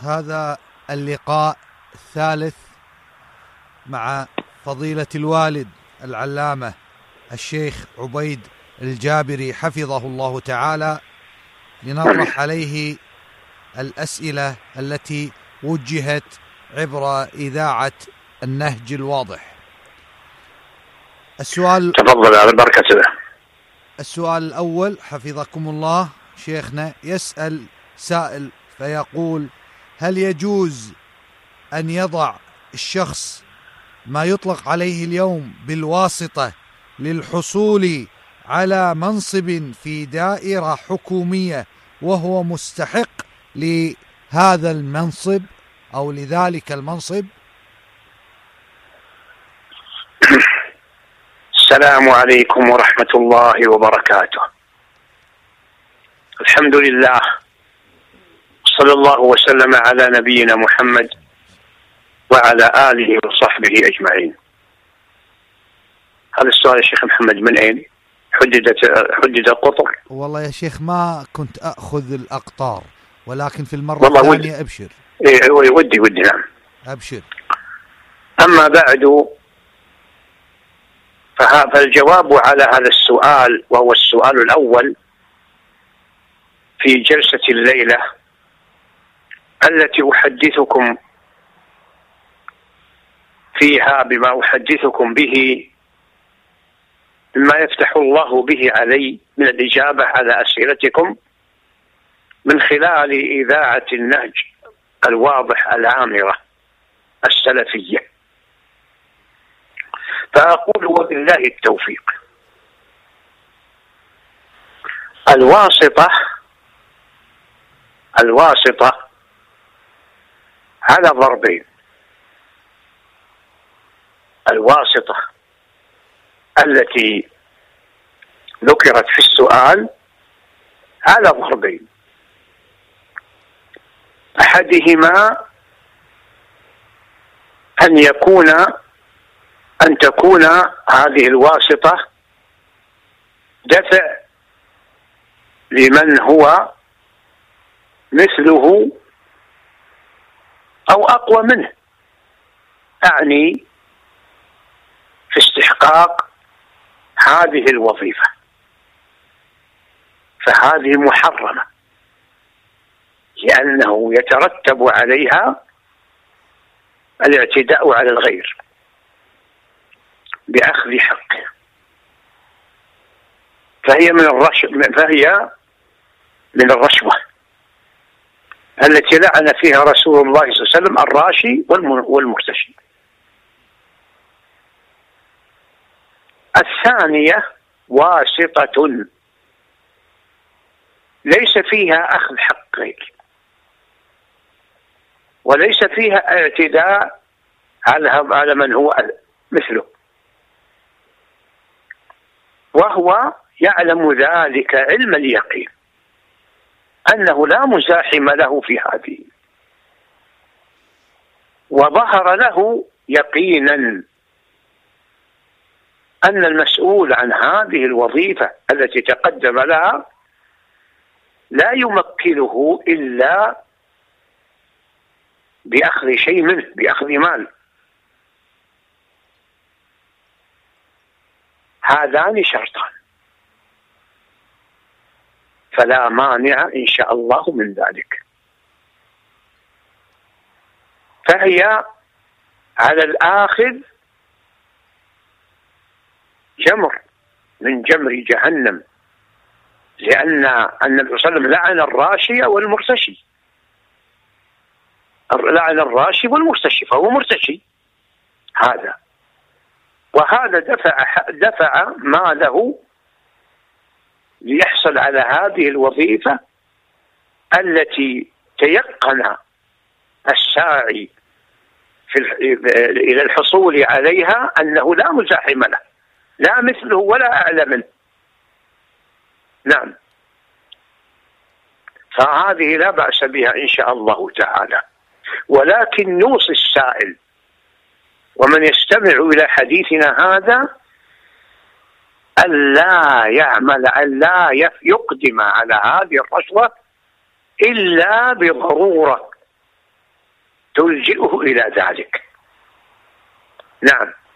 هذا اللقاء الثالث مع فضيلة الوالد العلامة الشيخ عبيد الجابري حفظه الله تعالى، لنطرح عليه الأسئلة التي وجهت عبر إذاعة النهج الواضح. تفضل على بركة الله. السؤال الأول حفظكم الله شيخنا، يسأل سائل فيقول: هل يجوز أن يضع الشخص ما يطلق عليه اليوم بالواسطة للحصول على منصب في دائرة حكومية وهو مستحق لهذا المنصب أو لذلك المنصب؟ السلام عليكم ورحمة الله وبركاته. الحمد لله، صلى الله وسلم على نبينا محمد وعلى آله وصحبه أجمعين. هذا السؤال يا شيخ محمد من أين؟ حدد القطر؟ والله يا شيخ ما كنت أخذ الأقطار، ولكن في المرة الثانية أبشر. ودي نعم أبشر. أما بعد، فالجواب على هذا السؤال، وهو السؤال الأول في جلسة الليلة التي أحدثكم فيها بما أحدثكم به، مما يفتح الله به علي من الإجابة على أسئلتكم من خلال إذاعة النهج الواضح العامرة السلفية. فأقول وبالله التوفيق. الواسطة على ضربين. الواسطة التي ذكرت في السؤال على ضربين: أحدهما أن تكون هذه الواسطة دفع لمن هو مثله أو أقوى منه، أعني في استحقاق هذه الوظيفة، فهذه محرمة لأنه يترتب عليها الاعتداء على الغير بأخذ حقه، فهي من الرشوة التي لعن فيها رسول الله صلى الله عليه وسلم الراشي والمرتشي. الثانية واسطة ليس فيها أخذ حق غير، وليس فيها اعتداء على من هو مثله، وهو يعلم ذلك علم اليقين أنه لا مزاحم له في هذه، وظهر له يقينا أن المسؤول عن هذه الوظيفة التي تقدم لها لا يمكنه إلا بأخذ شيء منه، بأخذ مال. هذان شرطان، فلا مانع إن شاء الله من ذلك. فهي على الآخذ جمر من جمر جهنم، لأن النبي صلى الله عليه وسلم لعن الراشي والمرتشي، لعن الراشي والمرتشي، فهو مرتشي هذا، وهذا دفع ماله ليحصل على هذه الوظيفة التي تيقن الساعي إلى الحصول عليها أنه لا مزاحم له، لا مثله ولا أعلى منه. نعم، فهذه لا بأس بها إن شاء الله تعالى، ولكن نوصي السائل ومن يستمع إلى حديثنا هذا ألا يعمل، ألا يقدم على هذه الرشوة إلا بضرورة تلجئه إلى ذلك. نعم.